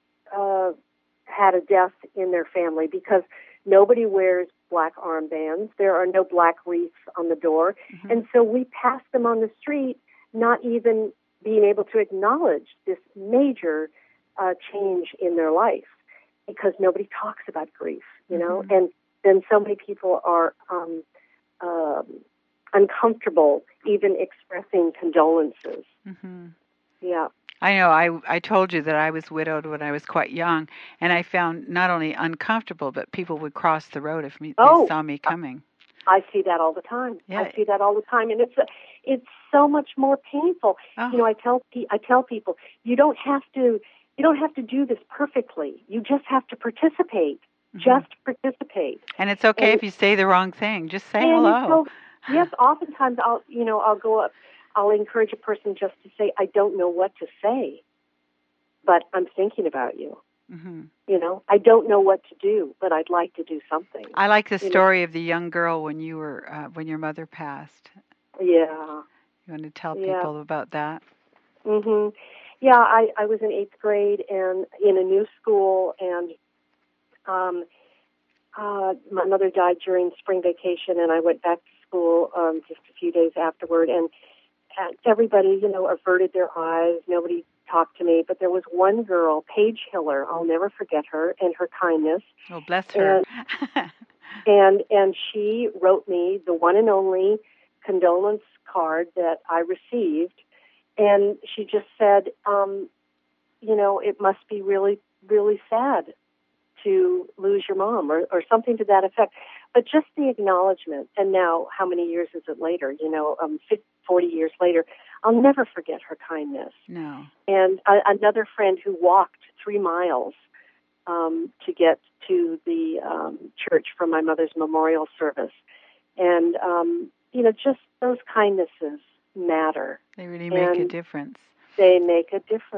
B: uh, had a death in their family, because nobody wears black armbands. There are no black wreaths on the door.
A: Mm-hmm.
B: And so we pass them on the street, not even being able to acknowledge this major uh, change in their life, because nobody talks about grief, you know.
A: Mm-hmm.
B: And then so many people are um, um, uncomfortable even expressing condolences.
A: Mm-hmm.
B: Yeah.
A: I know. I I told you that I was widowed when I was quite young, and I found not only uncomfortable, but people would cross the road if me,
B: Oh,
A: they saw me coming.
B: I see that all the time.
A: Yeah.
B: I see that all the time, and it's a, it's so much more painful.
A: Oh.
B: You know, I tell pe- I tell people, you don't have to you don't have to do this perfectly. You just have to participate.
A: Mm-hmm.
B: Just participate.
A: And it's okay
B: and,
A: if you say the wrong thing. Just say
B: and
A: hello.
B: So, yes, oftentimes I'll you know I'll go up. I'll encourage a person just to say, I don't know what to say, but I'm thinking about you.
A: Mm-hmm.
B: You know, I don't know what to do, but I'd like to do something.
A: I like the
B: you
A: story
B: know?
A: of the young girl when you were uh, when your mother passed.
B: Yeah.
A: You want to tell
B: yeah.
A: people about that?
B: Mhm. Yeah, I, I was in eighth grade and in a new school, and um, uh, my mother died during spring vacation, and I went back to school um, just a few days afterward, and, and everybody, you know, averted their eyes. Nobody talked to me, but there was one girl, Paige Hiller. I'll never forget her and her kindness.
A: Oh, bless her.
B: And and, and she wrote me the one and only condolence card that I received. And she just said, um, you know, it must be really, really sad to lose your mom, or, or something to that effect. But just the acknowledgement. And now, how many years is it later? You know, um, forty years later, I'll never forget her kindness.
A: No.
B: And a, another friend who walked three miles um, to get to the um, church for my mother's memorial service. And, um, you know, just those kindnesses matter.
A: They really make
B: and
A: a difference.
B: They make a difference.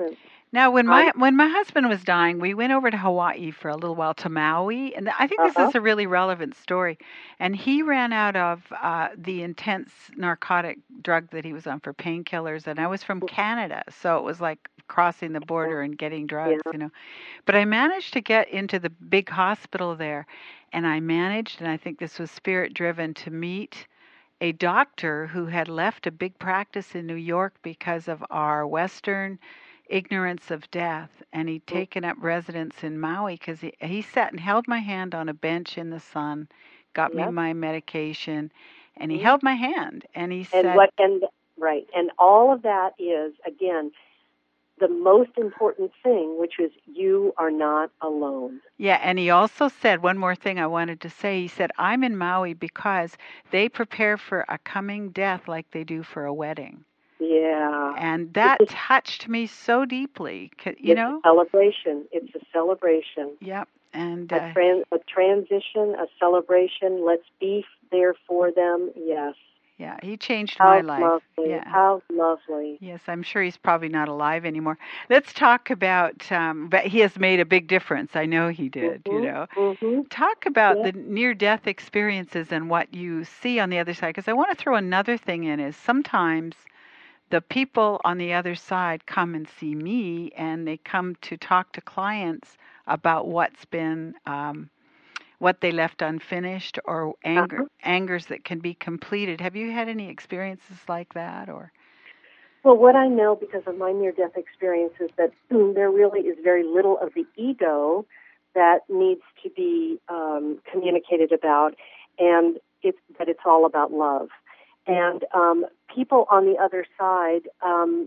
A: Now, when
B: Um,
A: my when my husband was dying, we went over to Hawaii for a little while to Maui, and I think this
B: uh-huh.
A: is a really relevant story. And he ran out of uh, the intense narcotic drug that he was on for painkillers, and I was from Canada, so it was like crossing the border and getting
B: Yeah.
A: drugs, you know. But I managed to get into the big hospital there, and I managed, and I think this was spirit driven, to meet a doctor who had left a big practice in New York because of our Western ignorance of death, and he'd
B: Mm.
A: taken up residence in Maui because he, he sat and held my hand on a bench in the sun, got me
B: Yep.
A: my medication, and he
B: Mm.
A: held my hand, and he
B: And
A: said,
B: what and right, and all of that is again the most important thing, which is you are not alone.
A: yeah, and he also said one more thing I wanted to say. He said, I'm in Maui because they prepare for a coming death like they do for a wedding.
B: Yeah.
A: And that touched me so deeply, 'cause, you
B: It's a
A: know?
B: celebration. It's a celebration.
A: Yep. And
B: A,
A: uh,
B: tran- a transition, a celebration. Let's be there for them. Yes.
A: yeah, he changed my
B: How
A: life.
B: lovely.
A: Yeah.
B: How lovely.
A: Yes, I'm sure he's probably not alive anymore. Let's talk about, um, but he has made a big difference. I know he did, you
B: Mhm.
A: know.
B: Mhm.
A: Talk about
B: Yeah.
A: the near death experiences and what you see on the other side. Because I want to throw another thing in is sometimes the people on the other side come and see me and they come to talk to clients about what's been um, what they left unfinished or anger
B: Uh-huh.
A: angers that can be completed. Have you had any experiences like that? Or
B: Well, what I know because of my near-death experience is that mm, there really is very little of the ego that needs to be um, communicated about, and it's that it's all about love. And um, people on the other side, um,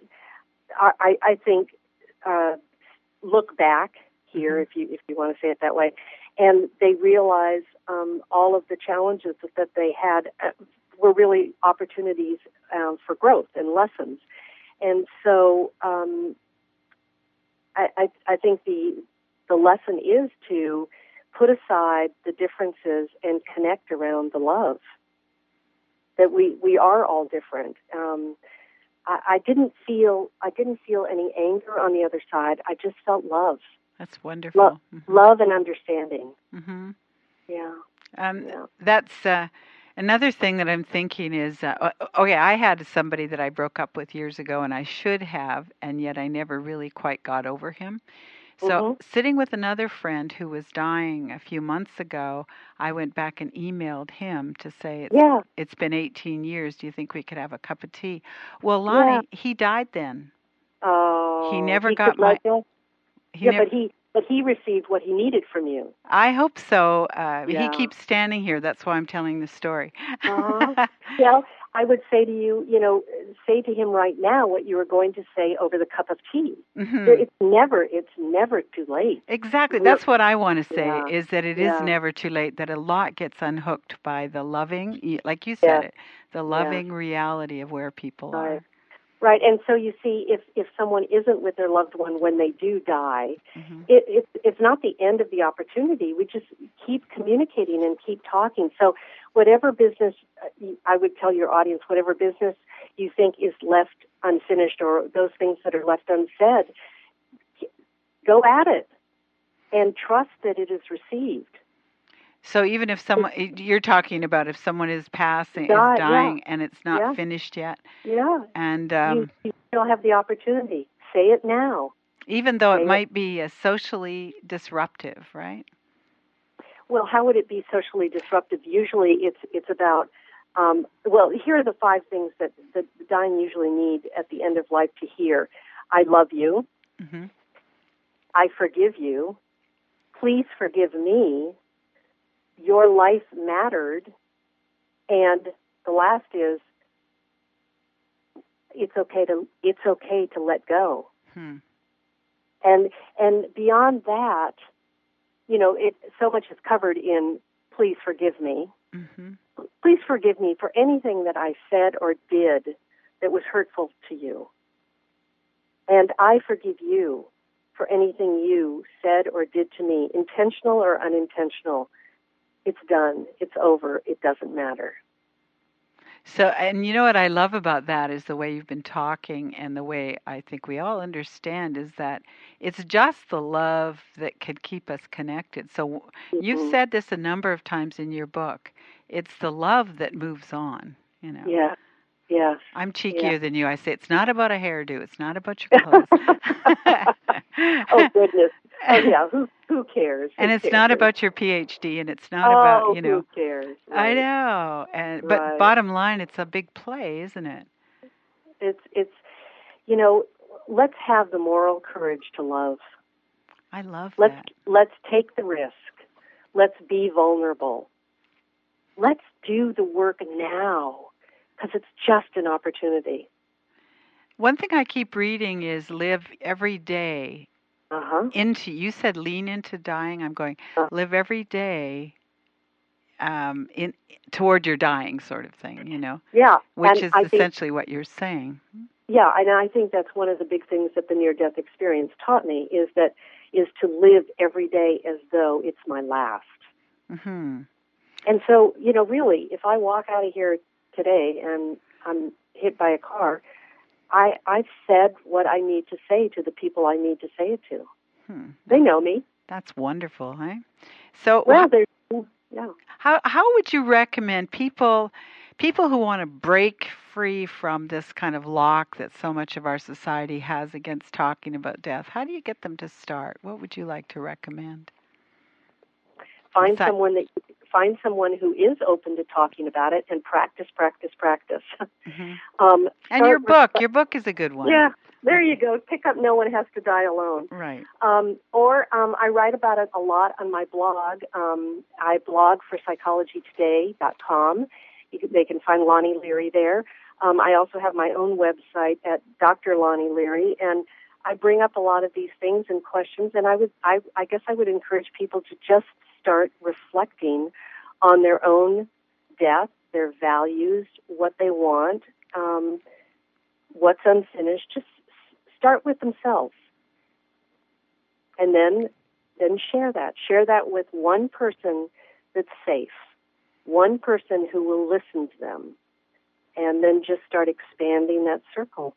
B: I, I think, uh, look back here,
A: mm-hmm.
B: if you if you want to say it that way, and they realize um, all of the challenges that, that they had uh, were really opportunities um, for growth and lessons. And so um, I, I, I think the the lesson is to put aside the differences and connect around the love. That we, we are all different. Um, I, I didn't feel I didn't feel any anger on the other side. I just felt love.
A: That's wonderful.
B: Lo-
A: mm-hmm.
B: Love and understanding.
A: Mm-hmm.
B: Yeah.
A: Um,
B: Yeah.
A: that's uh, another thing that I'm thinking is, uh, okay, I had somebody that I broke up with years ago, and I should have, and yet I never really quite got over him. So,
B: Mm-hmm.
A: sitting with another friend who was dying a few months ago, I went back and emailed him to say it's
B: Yeah.
A: it's been eighteen years. Do you think we could have a cup of tea? Well,
B: Yeah.
A: Lonnie, he died then. He
B: Oh,
A: never
B: he could
A: got
B: let
A: my
B: go.
A: he
B: Yeah,
A: never.
B: but he but he received what he needed from you.
A: I hope so. Uh, he
B: Yeah.
A: keeps standing here. That's why I'm telling the story.
B: Uh-huh. Well, I would say to you, you know, say to him right now what you were going to say over the cup of tea.
A: hmm
B: There- It's never, it's never too late.
A: Exactly.
B: We're,
A: That's what I want to say
B: yeah,
A: is that it is
B: yeah,
A: never too late, that a lot gets unhooked by the loving, y- like you said
B: yes,
A: it, the
B: yes,
A: loving reality of where people
B: right.
A: are.
B: Right, and so you see, if if someone isn't with their loved one when they do die,
A: hmm
B: it, it it's not the end of the opportunity. We just keep communicating and keep talking. So, whatever business uh, I would tell your audience, whatever business you think is left unfinished, or those things that are left unsaid, go at it and trust that it is received.
A: So even if someone, you're talking about if someone is passing, is
B: Die, yeah,
A: dying, and it's not
B: yeah,
A: finished yet,
B: yeah.
A: and
B: You,
A: um,
B: you still have the opportunity. Say it now.
A: even though it
B: Say it.
A: might be uh, socially disruptive, right?
B: Well, how would it be socially disruptive? Usually, it's it's about. Um, well, here are the five things that that the dying usually need at the end of life to hear: I love you.
A: hmm
B: I forgive you. Please forgive me. Your life mattered. And the last is, it's okay to it's okay to let go.
A: Hmm.
B: And and beyond that, you know, it so much is covered in please forgive me.
A: hmm
B: Please forgive me for anything that I said or did that was hurtful to you. And I forgive you for anything you said or did to me, intentional or unintentional. It's done. It's over. It doesn't matter.
A: So, and you know what I love about that is the way you've been talking and the way I think we all understand is that it's just the love that can keep us connected. So, you've
B: Hmm.
A: said this a number of times in your book. It's the love that moves on, you know.
B: Yeah. Yes.
A: I'm
B: Yeah.
A: cheekier than you. I say it's not about a hairdo. It's not about your clothes.
B: Oh goodness. Oh yeah. Who who cares?
A: And
B: Who
A: it's
B: cares?
A: not about your P H D, and it's not about,
B: Oh,
A: you
B: who
A: know,
B: cares?
A: I
B: Right.
A: know. And but
B: Right.
A: bottom line, it's a big play, isn't it?
B: It's it's you know, let's have the moral courage to love.
A: I love
B: Let's
A: that.
B: let's take the risk. Let's be vulnerable. Let's do the work now because it's just an opportunity.
A: One thing I keep reading is live every day
B: Uh-huh.
A: into, you said lean into dying. I'm going,
B: Uh,
A: live every day um, in toward your dying sort of thing, you know,
B: yeah,
A: which
B: and
A: is
B: I think
A: essentially what you're saying.
B: yeah, and I think that's one of the big things that the near-death experience taught me is that is to live every day as though it's my last.
A: Mm-hmm.
B: And so, you know, really, if I walk out of here today and I'm hit by a car, I, I've said what I need to say to the people I need to say it to.
A: Hmm.
B: They know me.
A: That's wonderful, huh? So,
B: Well,
A: wh-
B: they're, yeah.
A: how how would you recommend people people who want to break free from this kind of lock that so much of our society has against talking about death? How do you get them to start? What would you like to recommend?
B: Find
A: Besi-
B: someone that find someone who is open to talking about it and practice, practice, practice.
A: hmm
B: um,
A: And your
B: start
A: book,
B: with,
A: your book is a good one.
B: yeah, there you go. Pick up "No One Has to Die Alone."
A: Right.
B: Um, or um, I write about it a lot on my blog. Um, I blog for psychology today dot com. You can, they can find Lonnie Leary there. Um, I also have my own website at Doctor Lonnie Leary, and I bring up a lot of these things and questions. And I would, I, I guess, I would encourage people to just start reflecting on their own death, their values, what they want, um, what's unfinished. Just start with themselves. And then then share that. Share that with one person that's safe, one person who will listen to them, and then just start expanding that circle.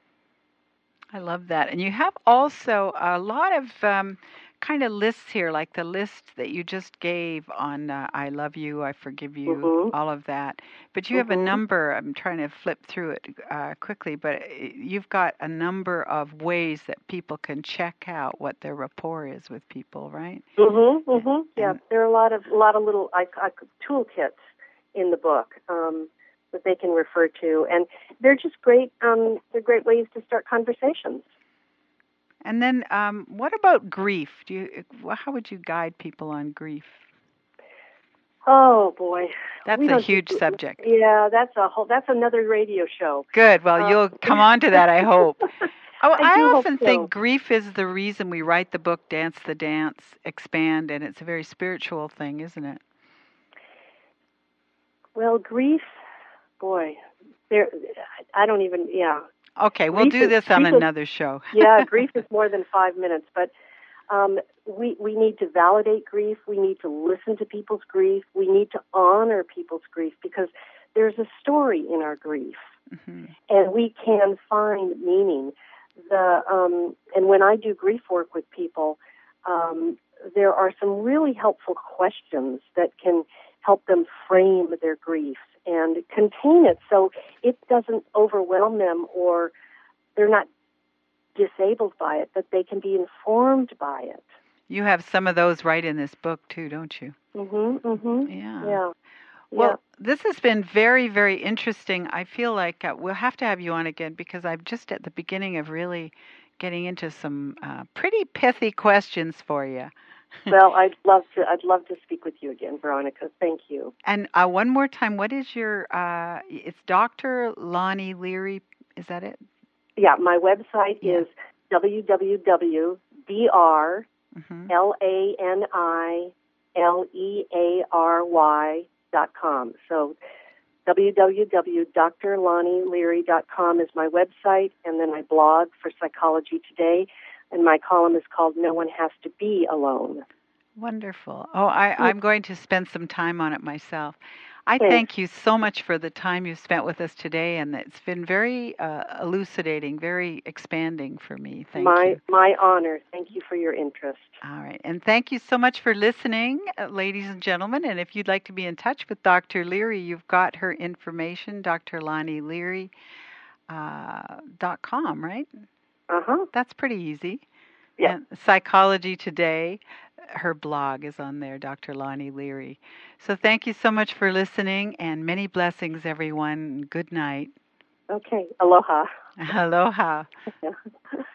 A: I love that. And you have also a lot of um, kind of lists here, like the list that you just gave on uh, I love you, I forgive you,
B: Mm-hmm.
A: all of that. But you have a
B: Mm-hmm.
A: number, I'm trying to flip through it uh, quickly, but uh, you've got a number of ways that people can check out what their rapport is with people, right?
B: Mm-hmm. Mm-hmm. Yeah,
A: And
B: there are a lot of a lot of little I, I, toolkits in the book um, that they can refer to, and they're just great. Um, they're great ways to start conversations.
A: and then um, what about grief? Do you how would you guide people on grief?
B: Oh boy,
A: That's
B: we
A: a
B: don't.
A: huge
B: Do,
A: subject.
B: yeah, that's a whole. That's another radio show.
A: Good. Well,
B: Uh,
A: you'll come on to that, I hope. Oh,
B: I do
A: I
B: hope
A: often
B: so.
A: think grief is the reason we write the book Dance the Dance, Expand, and it's a very spiritual thing, isn't it?
B: Well, grief, boy, there. I don't even. Yeah,
A: Okay, we'll
B: grief
A: do
B: is
A: this on
B: grief is.
A: another show.
B: Yeah, grief is more than five minutes, but um, we we need to validate grief. We need to listen to people's grief. We need to honor people's grief because there's a story in our grief,
A: hmm
B: and we can find meaning. The um, and when I do grief work with people, um, there are some really helpful questions that can help them frame their grief and contain it so it doesn't overwhelm them or they're not disabled by it, but they can be informed by it.
A: You have some of those right in this book too, don't you?
B: Mhm. Mhm.
A: Yeah.
B: Yeah. Yeah.
A: Well, this has been very, very interesting. I feel like uh, we'll have to have you on again because I'm just at the beginning of really getting into some uh, pretty pithy questions for you.
B: Well, I'd love to. I'd love to speak with you again, Veronica. Thank you.
A: And uh, one more time, what is your? Uh, it's Doctor Lonnie Leary. Is that it?
B: Yeah, my website
A: Yeah.
B: is w w w dot d r
A: Mm-hmm.
B: l a n i l e a r y dot com. So w w w dot d r lonnie leary dot com is my website, and then I blog for Psychology Today, and my column is called "No One Has to Be Alone."
A: Wonderful. Oh, I, I'm going to spend some time on it myself. I
B: Thanks.
A: thank you so much for the time you spent with us today, and it's been very uh, elucidating, very expanding for me. Thank
B: My
A: you.
B: my honor. Thank you for your interest.
A: All right. And thank you so much for listening, uh, ladies and gentlemen. And if you'd like to be in touch with Doctor Leary, you've got her information, Dr. Lonnie Leary uh, dot com, right?
B: Uh huh.
A: That's pretty easy.
B: Yep.
A: And Psychology Today, her blog is on there, Doctor Lonnie Leary. So thank you so much for listening, and many blessings, everyone. Good night.
B: Okay. Aloha.
A: Aloha.